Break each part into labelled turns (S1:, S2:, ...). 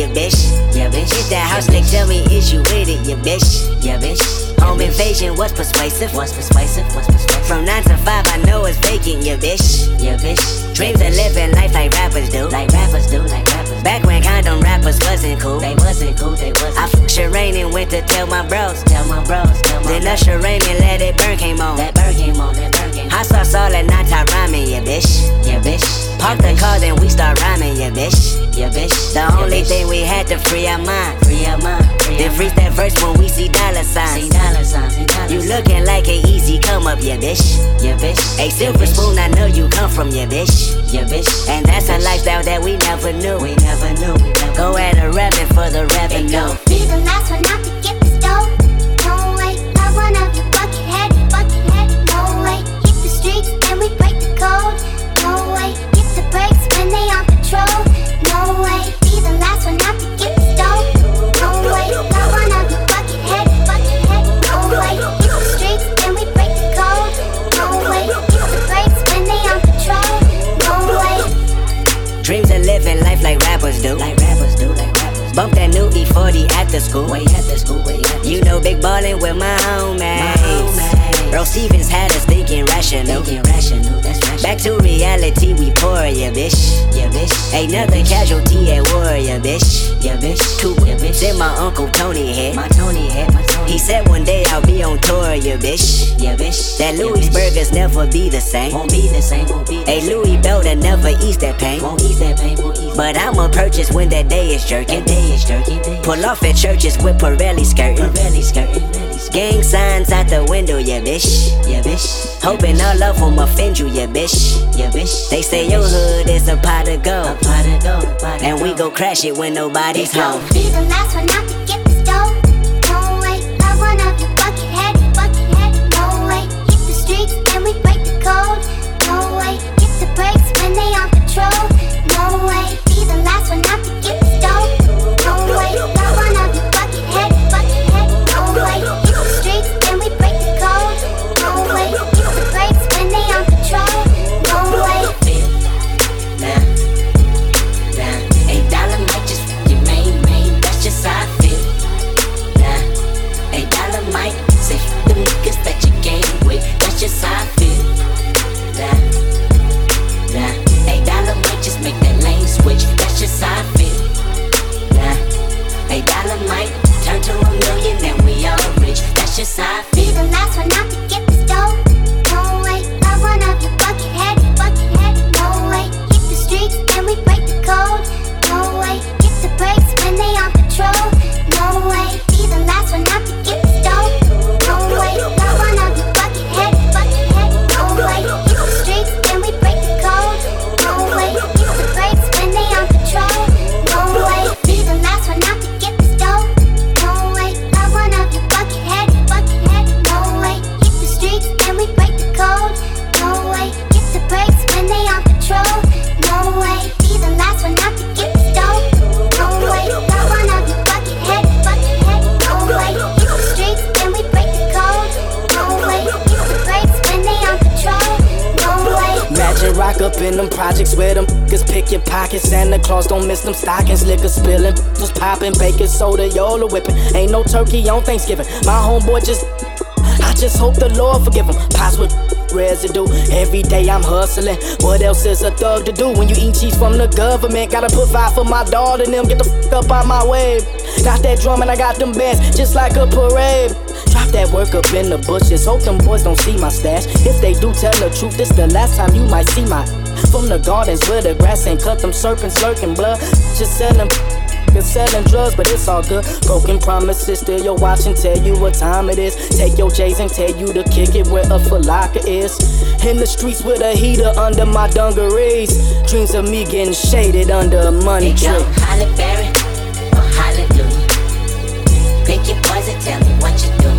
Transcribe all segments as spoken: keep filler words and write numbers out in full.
S1: you bitch. Yeah, bitch. Hit that house, like tell me is you with it, you bitch. Yeah, bitch. Home invasion was persuasive. Was persuasive. Was persuasive. From nine to five, I know it's vacant, you bitch. Yeah, bitch. Dreams of living life like rappers do. Like rappers do. Like rappers. Back when condom rappers wasn't cool. They wasn't cool. They wasn't. I fuck Shireen and went to tell my bros. Tell my bros. Tell my then Usher Rain and Let It Burn came on. That burn came on. That burn came on. Hot sauce all at night, I rhyming, yeah, bitch. Yeah, bitch. Park the car, then we start rhyming, yeah, bitch. Yeah, bitch. The only thing we had to free our mind. Free our mind. Then freeze that verse when we see dollar signs. See dollar signs. You looking like an easy come up, yeah, bitch. Yeah, bitch. A silver spoon, I know you come from, yeah, bitch. Yeah, bitch. And that's a lifestyle that we never knew. We never knew. Go at a rapping for the revenue.
S2: Be the last one out to get the stove. No way, not one of you bucket head, bucket head. No way, hit the streets and we break the code. No way, hit the brakes when they on patrol. No way, be the last one out to get the stove. No way, not one of you bucket head, bucket head. No way, hit the streets and we break the code. No way, hit the brakes when they on patrol. No way.
S1: Dreams of living life like rappers do. Like rappers do, like rappers. Bump that new E forty after school. Way after school, way after. You know big ballin' with my homies. Bro Stevens had us thinking rational. Thinking rational, that's rational. Back to reality, we pour, yeah, bitch. Yeah, bitch. Ain't nothing casualty at war, yeah, bitch. Yeah, bitch. Cooper, yeah, bitch. Then my uncle Tony head. My Tony head, my Tony. He said one day I'll be on tour, yeah, bitch. Yeah, bitch. That Louis yeah, burgers never be the same. Won't be the same, won't be the same. A Louis belt that never ease that pain. Won't ease that pain, won't ease. But I'ma purchase when that day is jerking. That day is jerking. Pull off at churches with Pirelli skirting. Pirelli skirting. Gang signs out the window, yeah, bitch. Yeah, bitch. Hoping all of them offend you, yeah, bitch. Yeah, bitch. They say your hood is a pot of gold. A pot of gold, a pot of and we go crash it when nobody's home.
S2: Be the last one out to get the stove. No way, not one of you bucket head, bucket head. No way, hit the streets and we break the code. No way, hit the brakes when they on patrol. No way, be the last one out to get the stove. No way, not one of you bucket head, bucket head. No way, hit the streets and we break the code. No way, hit the brakes when they on patrol. No way.
S1: Now, now, eight dollar might just your main main. That's just how I feel. Nah, eight dollar might say f the niggas that you game with. That's just how I feel. Nah, nah, eight dollar might just make that lane switch. That's just how I feel. Nah, eight dollar might turn to a million and we all rich. That's just how I feel.
S2: Be the last one out to get the stove. No way, not one of you bucket head, bucket head. No way, hit the streets and we break the code. No way, hit the brakes when they on patrol. No way, be the last one out to get the stove. No way, not one of you bucket head, bucket head. No way, hit the streets and we break the code. No way, hit the brakes when they on patrol. No way, be the last one out to get the stove. No way, not one of you bucket head, bucket head. No way, hit the streets and we break the code. No way, hit the brakes when they on patrol. No way, be the last one out to get the stove. No way, not one of you bucket head, bucket head. No way, hit the streets and we break the code. No way, hit the brakes when they on patrol. No way.
S3: Imagine rock up in them projects where them niggas picking pockets. Santa Claus don't miss them stockings. Liquor spilling, was popping, baking soda, Yola whipping. Ain't no turkey on Thanksgiving. My homeboy just, I just hope the Lord forgive him. Pots with residue. Every day I'm hustling. What else is a thug to do when you eat cheese from the government? Gotta put five for my daughter and them. Get the f up out my way. Got that drum and I got them bands just like a parade. Drop that work up in the bushes. Hope them boys don't see my stash. If they do, tell the truth. This the last time you might see my from the gardens where the grass ain't cut. Them serpents lurking blood. Just selling. Selling drugs, but it's all good. Broken promises, still your watch and tell you what time it is. Take your J's and tell you to kick it where a falaka is. In the streets with a heater under my dungarees. Dreams of me getting shaded under a money tree.
S1: Yo, Halle Berry or hallelujah. Pick your poison, tell me what you do.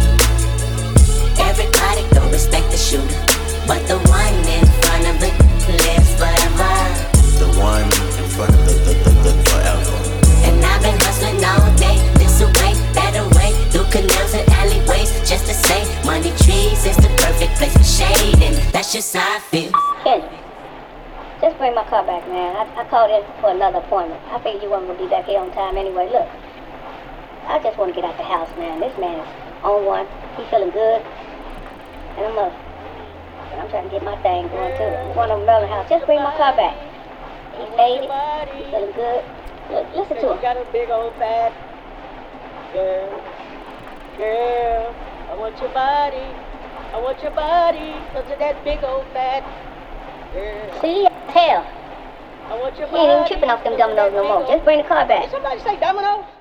S1: Everybody go respect the shooter, but the one in front of it lives forever.
S4: The one in front of the, the, the, the forever.
S1: And I've been hustling all day, this away, that away, through canals and alleyways, just to say, money trees is the perfect place for shade, and that's just how I feel.
S2: Just
S5: bring my car back, man. I, I called in for another appointment. I figured you weren't gonna be back here on time anyway. Look, I just want to get out the house, man. This man is on one. He's feeling good, and I'm up. And I'm trying to get my thing going too. I'm going to Merlin House. Just bring my car back. He's made it. He's feeling good. Look, listen to him.
S6: You got a big old fat girl, girl. I want your body. I want your body. Look at that big old fat girl.
S5: See, hell.
S6: I want your
S5: He
S6: body.
S5: ain't even tripping off them dominoes no more. Just bring the car back.
S6: Did somebody say dominoes?